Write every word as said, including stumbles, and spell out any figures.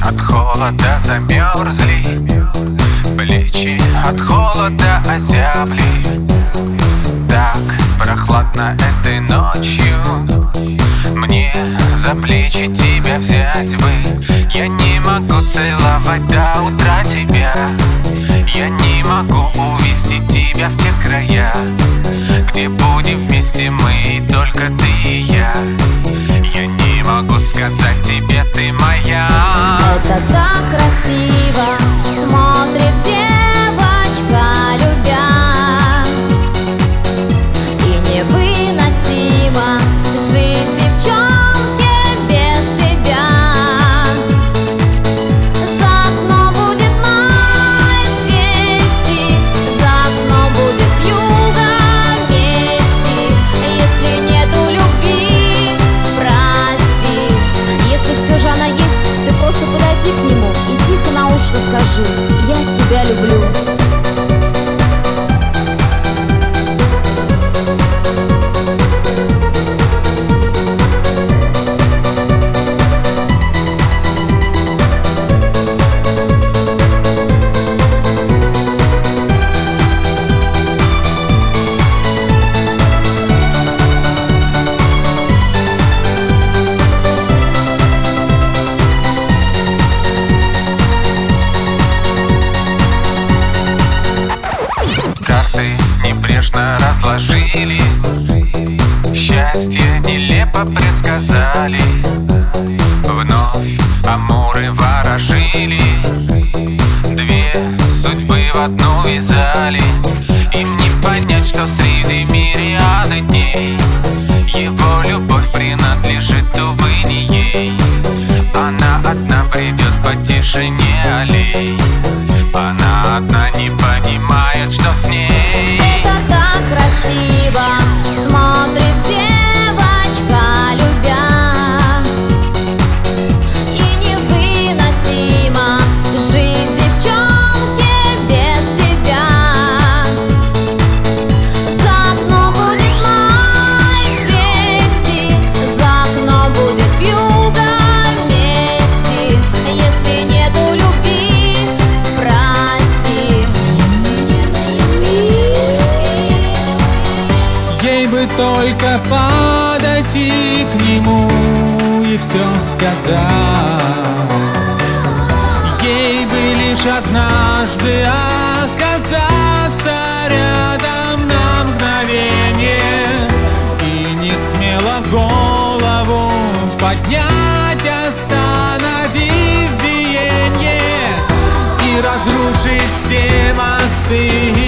от холода замерзли, плечи от холода озябли. Так прохладно этой ночью, мне за плечи тебя взять бы. Я не могу целовать до утра тебя, я не могу увести тебя в те края, где будем вместе мы, только ты и я. Я не могу сказать тебе, ты моя. Это так красиво смотрит девочка, любя, и невыносимо жить девчонке без тебя. За окном будет май цвести, за окном будет вьюга мести. Если нету любви, прости. Если все же она есть, ты просто подойди к нему и тихо на ушко скажи: я тебя люблю. Карты небрежно разложили, счастье нелепо предсказали. Вновь амуры ворожили, две судьбы в одну вязали. Им не понять, что среди мириады дней его любовь принадлежит, увы, не ей. Она одна придет по тишине аллей, она одна не понимает, что с ней. Это так красиво смотрит девочка, любя, и невыносимо жить девчонке без тебя. За окном будет май цвести, за окном будет вьюга мести. Если нету любви, прости. Ей бы только подойти к нему и все сказать. Ей бы лишь однажды оказаться рядом на мгновение и не смело голову поднять, остановив биение, и разрушить все мосты